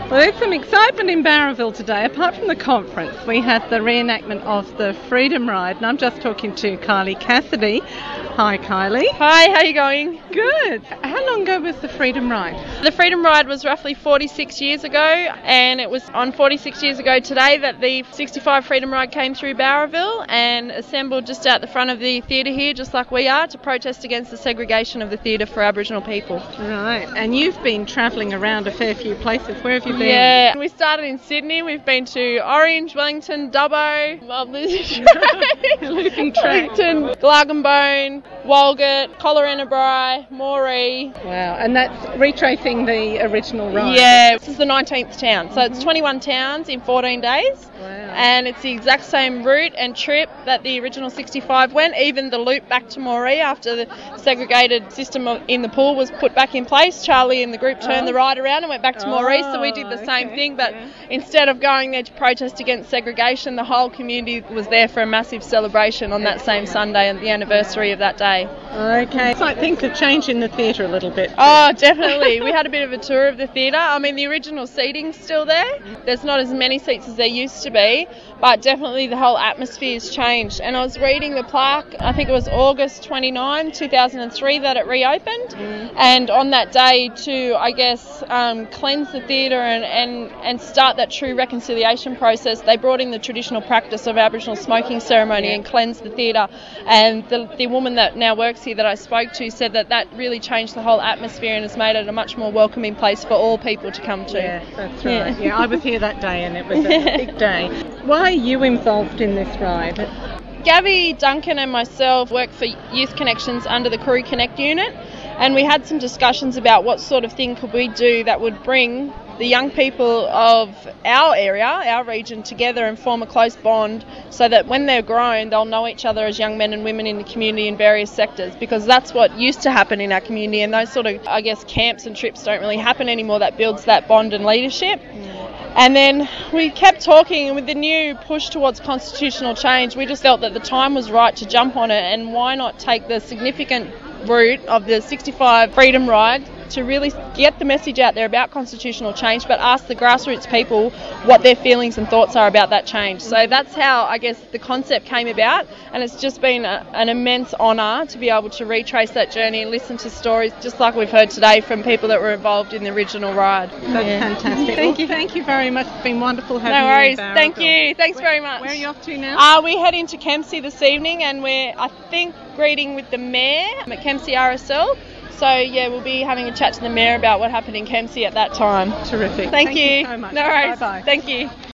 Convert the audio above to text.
Well, there's some excitement in Bowraville today. Apart from the conference, we had the reenactment of the Freedom Ride, and I'm just talking to Kylie Cassidy. Hi, Kylie. Hi, how are you going? Good. How long ago was the Freedom Ride? The Freedom Ride was roughly 46 years ago, and it was on 46 years ago today that the 65 Freedom Ride came through Bowraville and assembled just out the front of the theatre here, just like we are, to protest against the segregation of the theatre for Aboriginal people. Right, and you've been travelling around a fair few places. Where have you been? Yeah, we started in Sydney. We've been to Orange, Wellington, Dubbo, Looping track. Wellington, Glargambone, Walgett, Collarenebri, Moree. Wow, and that's retracing the original ride. Yeah, this is the 19th town. So it's 21 towns in 14 days. Wow. And it's the exact same route and trip that the original 65 went, even the loop back to Moree after the segregated system in the pool was put back in place. Charlie and the group turned the ride around and went back to Moree, so we did the same thing, but instead of going there to protest against segregation, the whole community was there for a massive celebration on that same Sunday and the anniversary of that day. Okay. It's like things have changed in the theatre a little bit. Oh, definitely. We had a bit of a tour of the theatre. I mean, the original seating's still there. There's not as many seats as there used to be, but definitely the whole atmosphere's changed. And I was reading the plaque, I think it was August 29, 2003 that it reopened. And on that day to, I guess, cleanse the theatre and start that true reconciliation process, they brought in the traditional practice of Aboriginal smoking ceremony and cleansed the theatre. And the woman that now works here that I spoke to said that really changed the whole atmosphere and has made it a much more welcoming place for all people to come to. Yeah, that's right. Yeah, I was here that day and it was a big day. Why are you involved in this ride? Gabby, Duncan and myself work for Youth Connections under the Koori Connect unit, and we had some discussions about what sort of thing could we do that would bring the young people of our area, our region, together and form a close bond so that when they're grown, they'll know each other as young men and women in the community in various sectors, because that's what used to happen in our community, and those sort of, I guess, camps and trips don't really happen anymore. That builds that bond and leadership. And then we kept talking, and with the new push towards constitutional change, we just felt that the time was right to jump on it, and why not take the significant route of the 65 Freedom Ride to really get the message out there about constitutional change, but ask the grassroots people what their feelings and thoughts are about that change. So that's how, I guess, the concept came about, and it's just been an immense honour to be able to retrace that journey and listen to stories just like we've heard today from people that were involved in the original ride. That's fantastic. Thank you. Thank you very much. It's been wonderful having you. No worries. Bowraville. Thank you. Thanks very much. Where are you off to now? We head into Kempsey this evening, and we're, I think, greeting with the Mayor at Kempsey RSL. So, yeah, we'll be having a chat to the Mayor about what happened in Kempsey at that time. Terrific. Thank you so much. No worries. Bye-bye. Thank you.